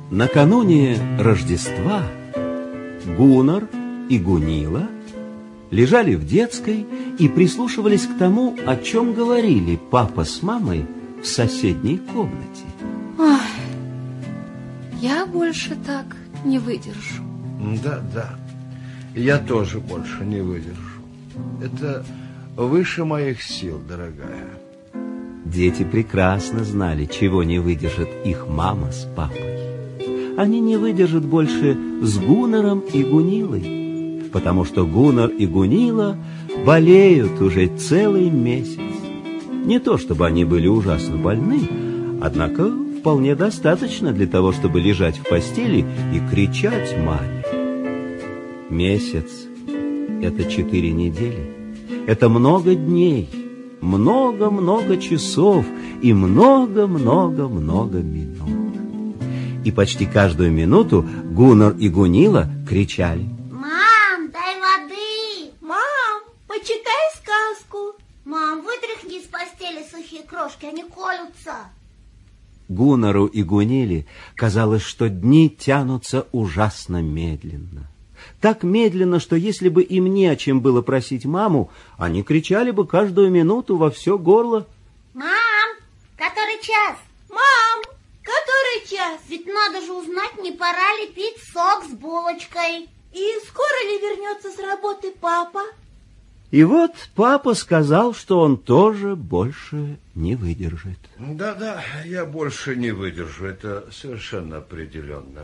Накануне Рождества Гуннар и Гунила лежали в детской и прислушивались к тому, о чем говорили папа с мамой в соседней комнате. Ой, я больше так не выдержу. Да, я тоже больше не выдержу. Это выше моих сил, дорогая. Дети прекрасно знали, чего не выдержит их мама с папой. Они не выдержат больше с Гуннаром и Гунилой, потому что Гуннар и Гунила болеют уже целый месяц. Не то чтобы они были ужасно больны, однако вполне достаточно для того, чтобы лежать в постели и кричать маме. Месяц — это 4 недели, это много дней, много-много часов и много-много-много минут. И почти каждую минуту Гуннар и Гунила кричали: «Мам, дай воды! Мам, почитай сказку! Мам, вытряхни из постели сухие крошки, они колются!» Гуннару и Гуниле казалось, что дни тянутся ужасно медленно. Так медленно, что если бы им не о чем было просить маму, они кричали бы каждую минуту во все горло: «Мам, который час? Мам, который час? Ведь надо же узнать, не пора ли пить сок с булочкой. И скоро ли вернется с работы папа?» И вот папа сказал, что он тоже больше не выдержит. Да, я больше не выдержу, это совершенно определенно.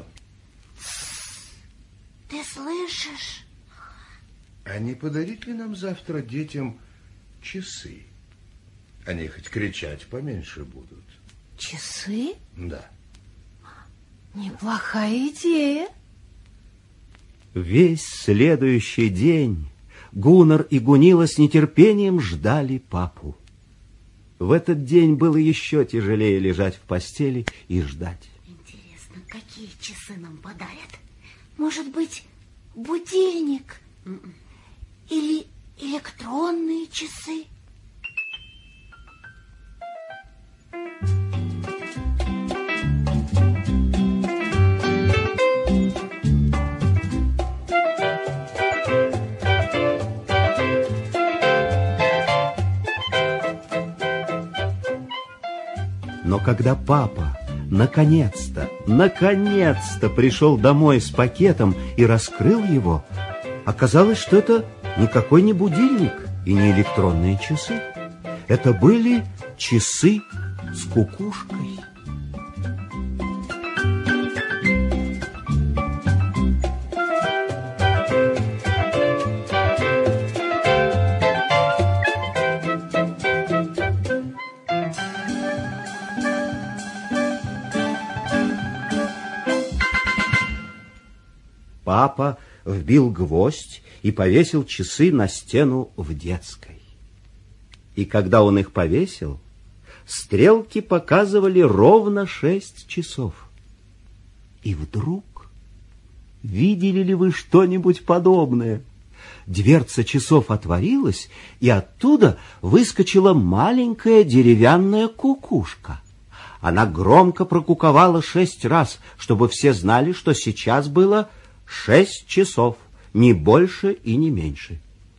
Ты слышишь? А не подарить ли нам завтра детям часы? Они хоть кричать поменьше будут. Часы? Да. Неплохая идея. Весь следующий день Гуннар и Гунила с нетерпением ждали папу. В этот день было еще тяжелее лежать в постели и ждать. Интересно, какие часы нам подарят? Может быть, будильник? Или электронные часы? Но когда папа наконец-то пришел домой с пакетом и раскрыл его, оказалось, что это никакой не будильник и не электронные часы. Это были часы с кукушкой. Папа вбил гвоздь и повесил часы на стену в детской. И когда он их повесил, стрелки показывали ровно 6 часов. И вдруг, видели ли вы что-нибудь подобное? Дверца часов отворилась, и оттуда выскочила маленькая деревянная кукушка. Она громко прокуковала 6 раз, чтобы все знали, что сейчас было 6 часов, не больше и не меньше.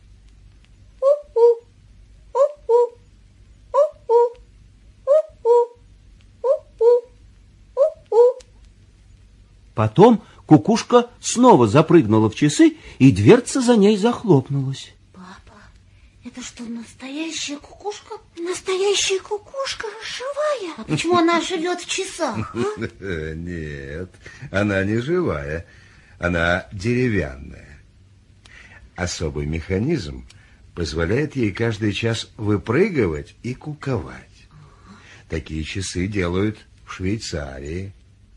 Потом кукушка снова запрыгнула в часы, и дверца за ней захлопнулась. Папа, это что, настоящая кукушка? Настоящая кукушка живая? А почему она живет в часах? Нет, она не живая. Она деревянная. Особый механизм позволяет ей каждый час выпрыгивать и куковать. Такие часы делают в Швейцарии.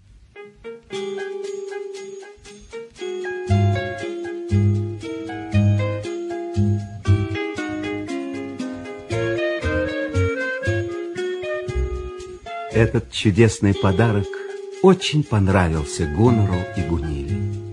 Этот чудесный подарок очень понравился Гуннару и Гуниле.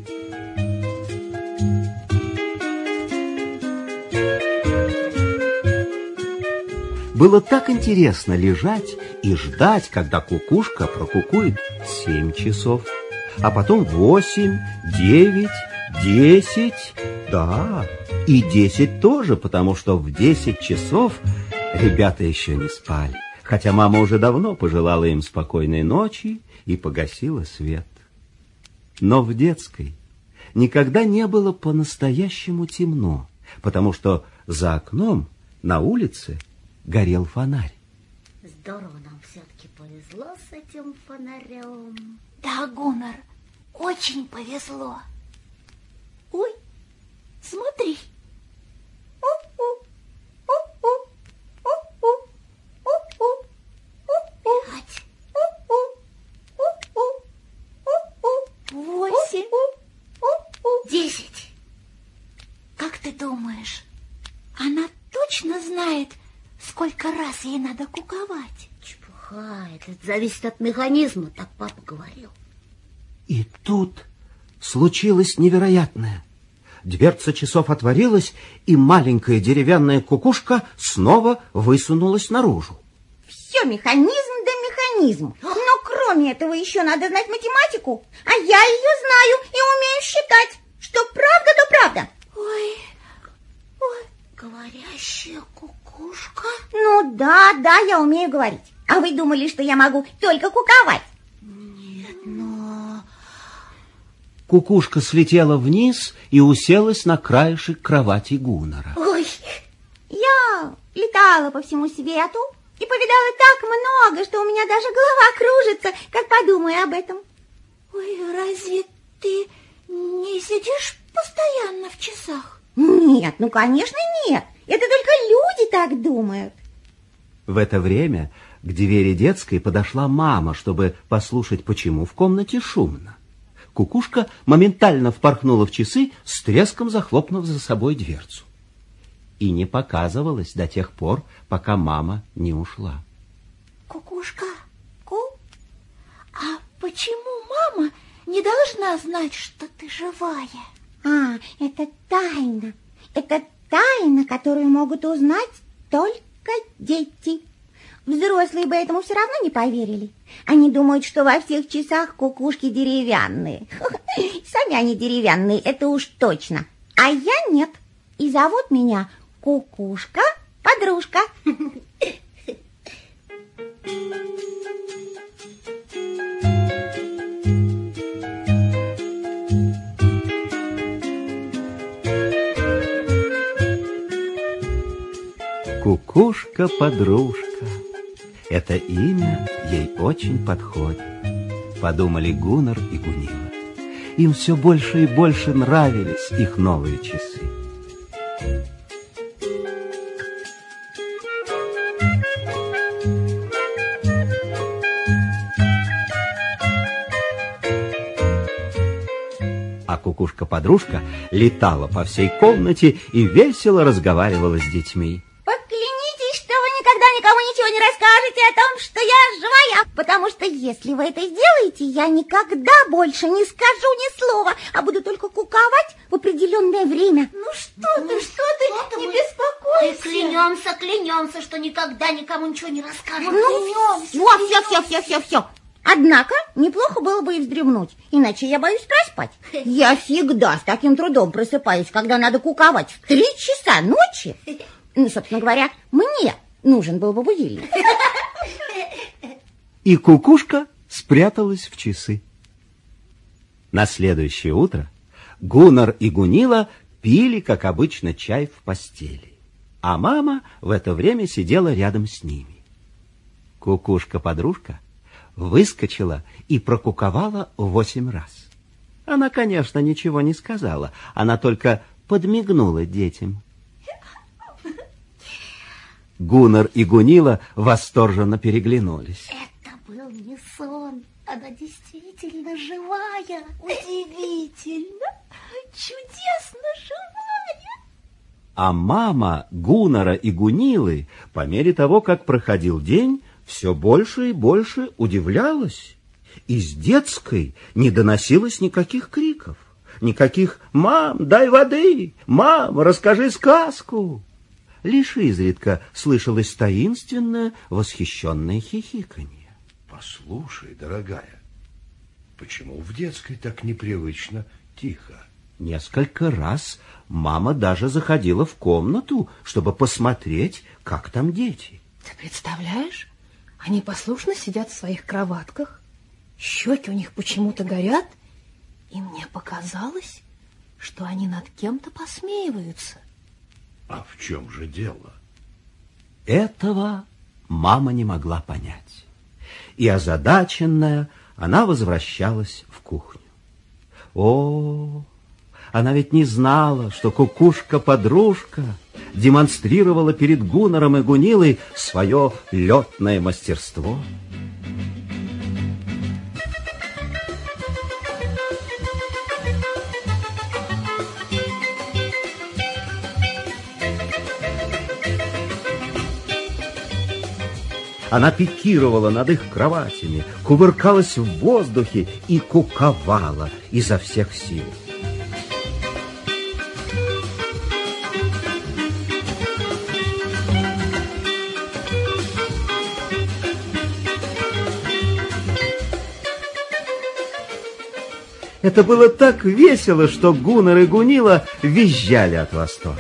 Было так интересно лежать и ждать, когда кукушка прокукует 7 часов, а потом 8, 9, 10. Да, и 10 тоже, потому что в 10 часов ребята еще не спали, хотя мама уже давно пожелала им спокойной ночи и погасила свет. Но в детской никогда не было по-настоящему темно, потому что за окном на улице горел фонарь. Здорово нам все-таки повезло с этим фонарем. Да, Гуннар, очень повезло. Ой, смотри. Пять. 8. 10. Как ты думаешь, она точно знает, сколько раз ей надо куковать? Чепуха, это зависит от механизма, так папа говорил. И тут случилось невероятное. Дверца часов отворилась, и маленькая деревянная кукушка снова высунулась наружу. Все механизм да механизм. Но кроме этого еще надо знать математику. А я ее знаю и умею считать. Что правда, то правда. Ой, Говорящая кукушка? Ну да, я умею говорить. А вы думали, что я могу только куковать? Нет, но... Кукушка слетела вниз и уселась на краешек кровати Гуннара. Ой, я летала по всему свету и повидала так много, что у меня даже голова кружится, как подумаю об этом. ой, разве ты не сидишь постоянно в часах? Нет, ну конечно нет. Это только люди так думают. В это время к двери детской подошла мама, чтобы послушать, почему в комнате шумно. Кукушка моментально впорхнула в часы, с треском захлопнув за собой дверцу. И не показывалась до тех пор, пока мама не ушла. Кукушка, а почему мама не должна знать, что ты живая? А, это тайна. Это тайна, которую могут узнать только дети. Взрослые бы этому все равно не поверили. Они думают, что во всех часах кукушки деревянные. Сами они деревянные, это уж точно. А я нет. И зовут меня Кукушка-подружка. Кукушка-подружка. Это имя ей очень подходит, подумали Гуннар и Гунила. Им все больше и больше нравились их новые часы. А кукушка-подружка летала по всей комнате и весело разговаривала с детьми. Поклянитесь, что вы никогда никому ничего не расскажете о том, что я живая, потому что если вы это сделаете, я никогда больше не скажу ни слова, а буду только куковать в определенное время. Ну что ты, не беспокойся. Клянемся, что никогда никому ничего не расскажем. Все. Однако неплохо было бы и вздремнуть, иначе я боюсь проспать. Я всегда с таким трудом просыпаюсь, когда надо куковать в 3 часа ночи. Ну, собственно говоря, мне нужен был бы будильник. И кукушка спряталась в часы. На следующее утро Гуннар и Гунила пили, как обычно, чай в постели, а мама в это время сидела рядом с ними. Кукушка-подружка выскочила и прокуковала 8 раз. Она, конечно, ничего не сказала, она только подмигнула детям. Гуннар и Гунила восторженно переглянулись. Это был не сон, она действительно живая. Удивительно, чудесно живая. А мама Гуннара и Гунилы, по мере того, как проходил день, все больше и больше удивлялась. Из детской не доносилось никаких криков, никаких «Мам, дай воды! Мам, расскажи сказку!» Лишь изредка слышалось таинственное, восхищенное хихиканье. Послушай, дорогая, Почему в детской так непривычно тихо? Несколько раз мама даже заходила в комнату, чтобы посмотреть, как там дети. Ты представляешь? Они послушно сидят в своих кроватках, щеки у них почему-то горят, и мне показалось, что они над кем-то посмеиваются. А в чем же дело? Этого мама не могла понять. И озадаченная, она возвращалась в кухню. О, она ведь не знала, что кукушка-подружка демонстрировала перед Гуннером и Гунилой свое летное мастерство. Она пикировала над их кроватями, кувыркалась в воздухе и куковала изо всех сил. Это было так весело, что Гуннер и Гунила визжали от восторга.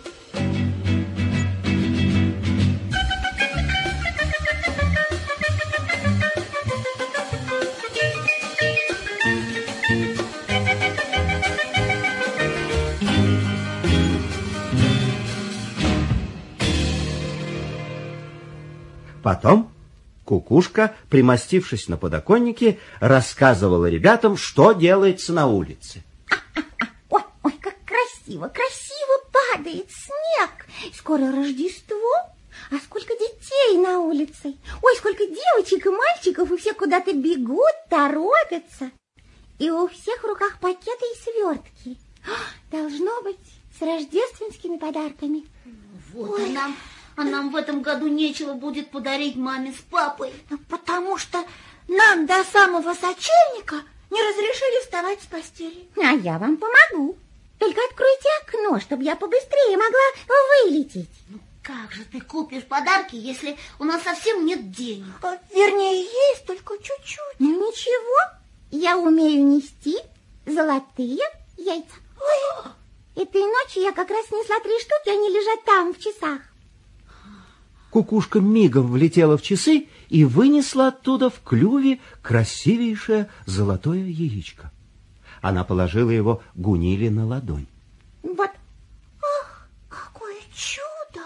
Потом кукушка, примостившись на подоконнике, рассказывала ребятам, что делается на улице. Ой, ой, как красиво, красиво падает снег. Скоро Рождество, а сколько детей на улице. Ой, сколько девочек и мальчиков, и все куда-то бегут, торопятся. И у всех в руках пакеты и свертки. Должно быть, с рождественскими подарками. Вот, а нам в этом году нечего будет подарить маме с папой. Потому что нам до самого сочельника не разрешили вставать с постели. А я вам помогу. Только откройте окно, чтобы я побыстрее могла вылететь. Ну, как же ты купишь подарки, если у нас совсем нет денег? Вернее, есть только чуть-чуть. Ну, ничего, я умею нести золотые яйца. Ой. Этой ночью я как раз снесла 3 штуки, они лежат там, в часах. Кукушка мигом влетела в часы и вынесла оттуда в клюве красивейшее золотое яичко. Она положила его Гуниле на ладонь. Вот. Ах, какое чудо!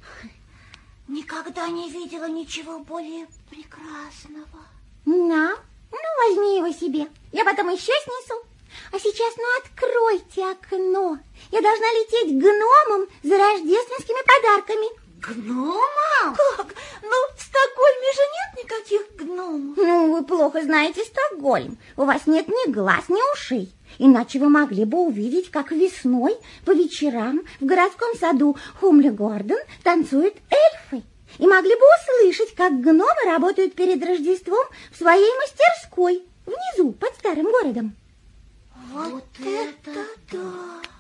Никогда не видела ничего более прекрасного. На, ну возьми его себе, я потом еще снесу. А сейчас, ну, откройте окно. Я должна лететь к гномам за рождественскими подарками. Гномам? Как? Ну, в Стокгольме же нет никаких гномов. Ну, вы плохо знаете Стокгольм. У вас нет ни глаз, ни ушей. Иначе вы могли бы увидеть, как весной по вечерам в городском саду Хумлегорден танцуют эльфы. И могли бы услышать, как гномы работают перед Рождеством в своей мастерской внизу, под старым городом. Вот это да!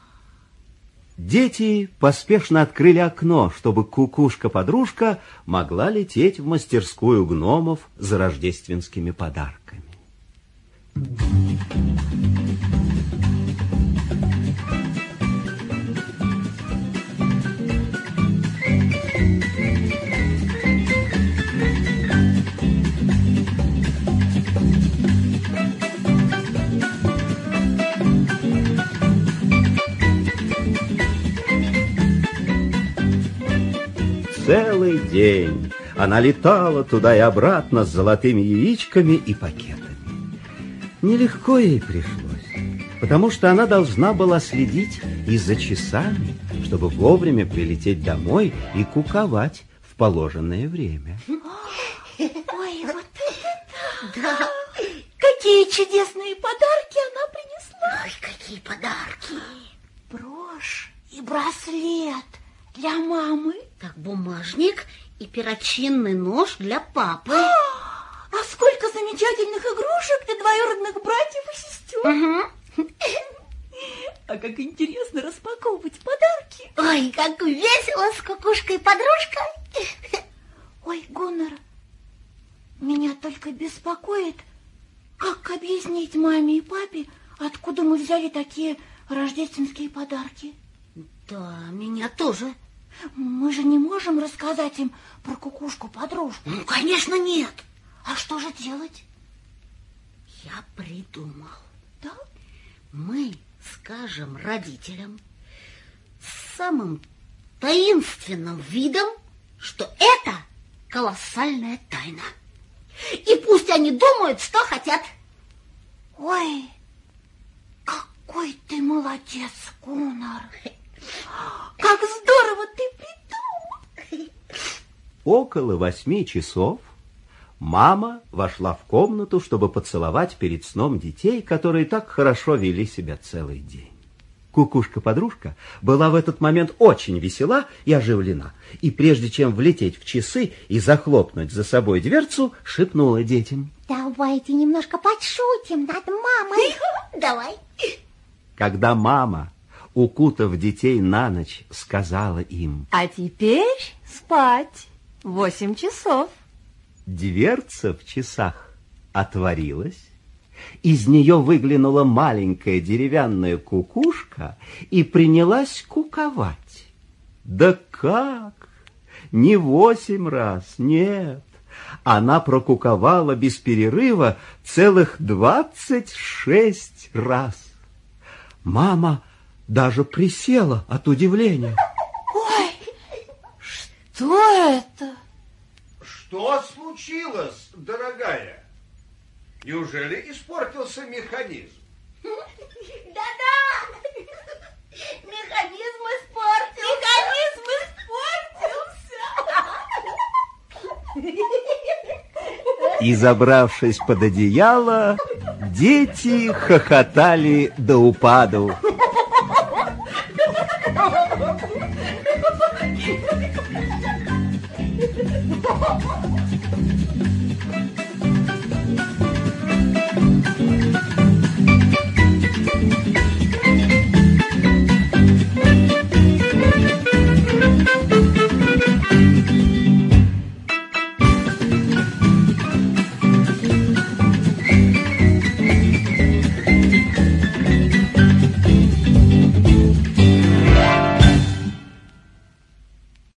Дети поспешно открыли окно, чтобы кукушка-подружка могла лететь в мастерскую гномов за рождественскими подарками. Целый день она летала туда и обратно с золотыми яичками и пакетами. Нелегко ей пришлось, потому что она должна была следить и за часами, чтобы вовремя прилететь домой и куковать в положенное время. Ой, вот это да! Какие чудесные подарки она принесла! Ой, какие подарки! Брошь и браслет для мамы. Так, бумажник и перочинный нож для папы. А сколько замечательных игрушек для двоюродных братьев и сестер. А как интересно распаковывать подарки. Ой, как весело с кукушкой-подружкой. Ой, Гуннер, меня только беспокоит, как Как объяснить маме и папе, откуда мы взяли такие рождественские подарки? Да, меня тоже. Мы же не можем рассказать им про кукушку-подружку. Ну, конечно, нет. А что же делать? Я придумал. Да? Мы скажем родителям с самым таинственным видом, что это колоссальная тайна. И пусть они думают, что хотят. Ой, какой ты молодец, Гуннар. Как здорово ты придумал. Около 8 часов мама вошла в комнату, чтобы поцеловать перед сном детей, которые так хорошо вели себя целый день. Кукушка-подружка была в этот момент очень весела и оживлена, и прежде чем влететь в часы и захлопнуть за собой дверцу, шепнула детям: давайте немножко подшутим над мамой. Давай. Когда мама, укутав детей на ночь, сказала им: а теперь спать. 8 часов. Дверца в часах отворилась, из нее выглянула маленькая деревянная кукушка и принялась куковать. Да как? Не 8 раз, нет. Она прокуковала без перерыва целых 26 раз. Мама даже присела от удивления. Ой, что это? Что случилось, дорогая? Неужели испортился механизм? Да-да! Механизм испортился! И, забравшись под одеяло, дети хохотали до упаду.